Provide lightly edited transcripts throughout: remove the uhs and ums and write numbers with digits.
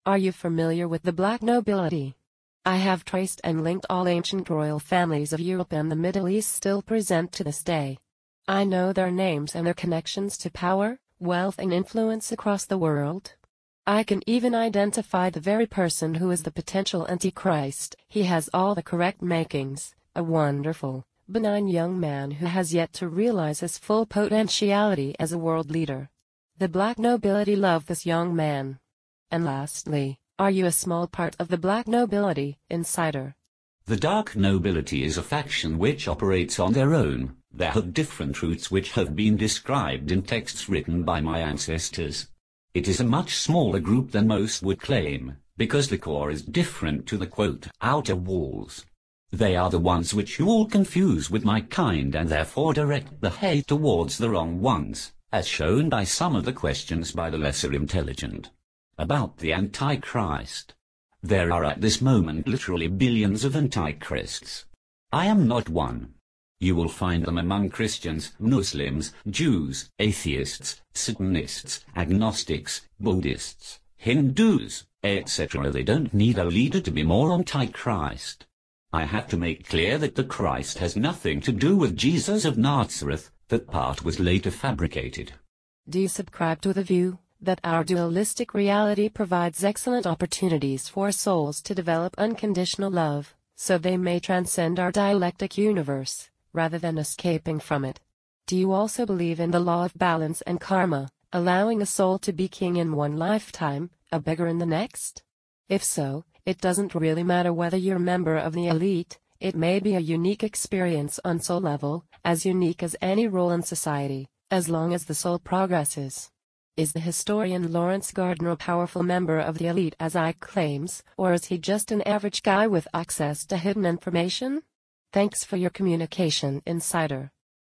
Are you familiar with the black nobility? I have traced and linked all ancient royal families of Europe and the Middle East still present to this day. I know their names and their connections to power, wealth and influence across the world. I can even identify the very person who is the potential Antichrist. He has all the correct makings, a wonderful, benign young man who has yet to realize his full potentiality as a world leader. The black nobility love this young man. And lastly, are you a small part of the black nobility, insider? The dark nobility is a faction which operates on their own. They have different roots which have been described in texts written by my ancestors. It is a much smaller group than most would claim, because the core is different to the quote, outer walls. They are the ones which you all confuse with my kind and therefore direct the hate towards the wrong ones, as shown by some of the questions by the lesser intelligent. About the Antichrist. There are at this moment literally billions of Antichrists. I am not one. You will find them among Christians, Muslims, Jews, atheists, Satanists, agnostics, Buddhists, Hindus, etc. They don't need a leader to be more Antichrist. I have to make clear that the Christ has nothing to do with Jesus of Nazareth. That part was later fabricated. Do you subscribe to the view that our dualistic reality provides excellent opportunities for souls to develop unconditional love, so they may transcend our dialectic universe, rather than escaping from it? Do you also believe in the law of balance and karma, allowing a soul to be king in one lifetime, a beggar in the next? If so, it doesn't really matter whether you're a member of the elite. It may be a unique experience on soul level, as unique as any role in society, as long as the soul progresses. Is the historian Lawrence Gardner a powerful member of the elite as Ike claims, or is he just an average guy with access to hidden information? Thanks for your communication, insider.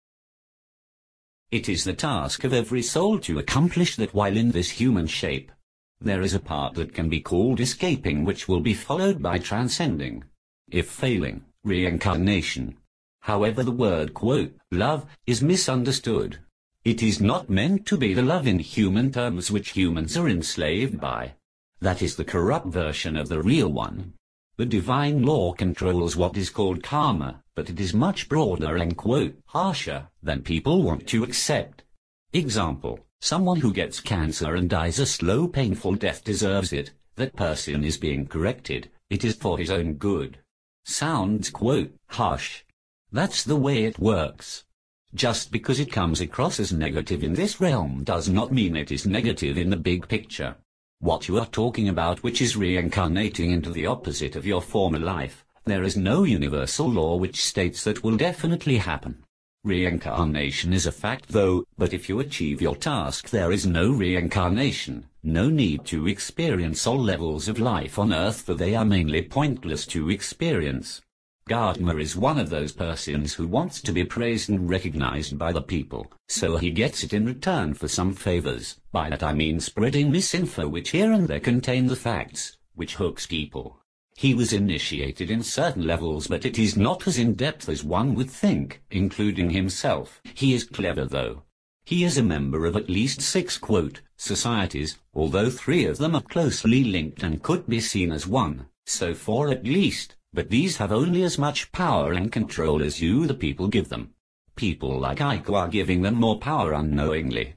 It is the task of every soul to accomplish that while in this human shape. There is a part that can be called escaping, which will be followed by transcending. If failing, reincarnation. However, the word, quote, love, is misunderstood. It is not meant to be the love in human terms which humans are enslaved by. That is the corrupt version of the real one. The divine law controls what is called karma, but it is much broader and, quote, harsher than people want to accept. Example, someone who gets cancer and dies a slow, painful death deserves it. That person is being corrected. It is for his own good. Sounds, quote, harsh. That's the way it works. Just because it comes across as negative in this realm does not mean it is negative in the big picture. What you are talking about, which is reincarnating into the opposite of your former life, there is no universal law which states that will definitely happen. Reincarnation is a fact though, but if you achieve your task there is no reincarnation, no need to experience all levels of life on earth, for they are mainly pointless to experience. Gardner is one of those persons who wants to be praised and recognized by the people, so he gets it in return for some favors. By that I mean spreading misinfo which here and there contain the facts, which hooks people. He was initiated in certain levels, but it is not as in-depth as one would think, including himself. He is clever though. He is a member of at least 6, quote, societies, although 3 of them are closely linked and could be seen as one, so 4 at least. But these have only as much power and control as you, the people, give them. People like Ike are giving them more power unknowingly.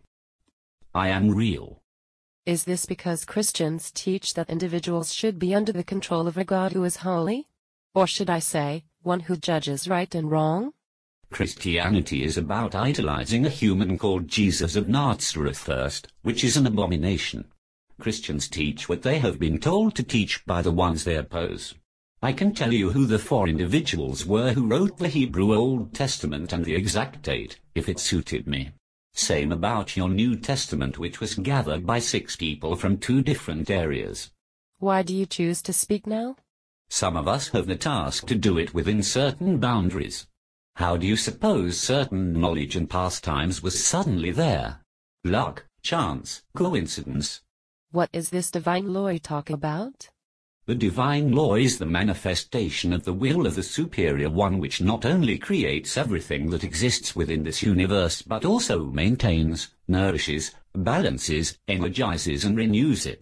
I am real. Is this because Christians teach that individuals should be under the control of a God who is holy? Or should I say, one who judges right and wrong? Christianity is about idolizing a human called Jesus of Nazareth first, which is an abomination. Christians teach what they have been told to teach by the ones they oppose. I can tell you who the 4 individuals were who wrote the Hebrew Old Testament and the exact date, if it suited me. Same about your New Testament, which was gathered by 6 people from 2 different areas. Why do you choose to speak now? Some of us have the task to do it within certain boundaries. How do you suppose certain knowledge and pastimes was suddenly there? Luck, chance, coincidence. What is this divine law you talk about? The divine law is the manifestation of the will of the superior one, which not only creates everything that exists within this universe but also maintains, nourishes, balances, energizes and renews it.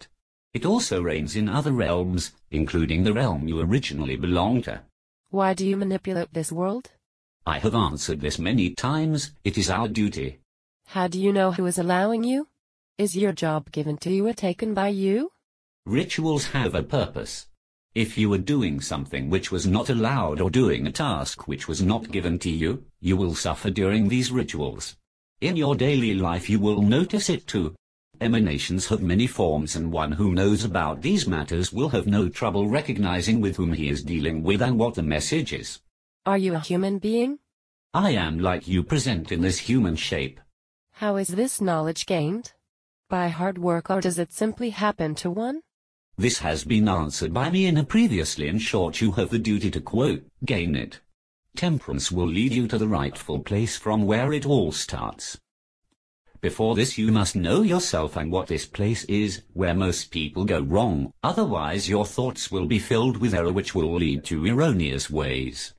It also reigns in other realms, including the realm you originally belonged to. Why do you manipulate this world? I have answered this many times. It is our duty. How do you know who is allowing you? Is your job given to you or taken by you? Rituals have a purpose. If you are doing something which was not allowed or doing a task which was not given to you, you will suffer during these rituals. In your daily life you will notice it too. Emanations have many forms, and one who knows about these matters will have no trouble recognizing with whom he is dealing with and what the message is. Are you a human being? I am like you, present in this human shape. How is this knowledge gained? By hard work, or does it simply happen to one? This has been answered by me in a previously. In short, you have the duty to quote, gain it. Temperance will lead you to the rightful place from where it all starts. Before this you must know yourself and what this place is, where most people go wrong, otherwise your thoughts will be filled with error which will lead to erroneous ways.